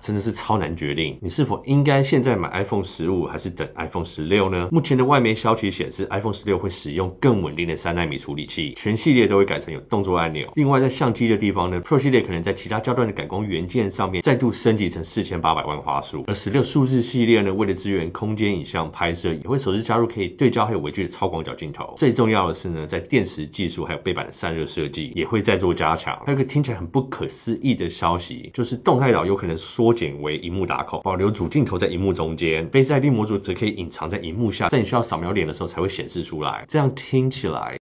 真的是超难决定，你是否应该现在买 iPhone 15还是等 iPhone 16呢？目前的外媒消息显示 ，iPhone 16会使用更稳定的3奈米处理器，全系列都会改成有动作按钮。另外，在相机的地方呢 ，Pro 系列可能在其他焦段的感光元件上面再度升级成4800万画素，而16数字系列呢，为了支援空间影像拍摄，也会首次加入可以对焦还有微距的超广角镜头。最重要的是呢，在电池技术还有背板的散热设计也会再做加强。还有一个听起来很不可思议的消息，就是动态岛有可能缩减为萤幕打孔，保留主镜头在萤幕中间，Face ID 模组则可以隐藏在萤幕下，在你需要扫描脸的时候才会显示出来。这样听起来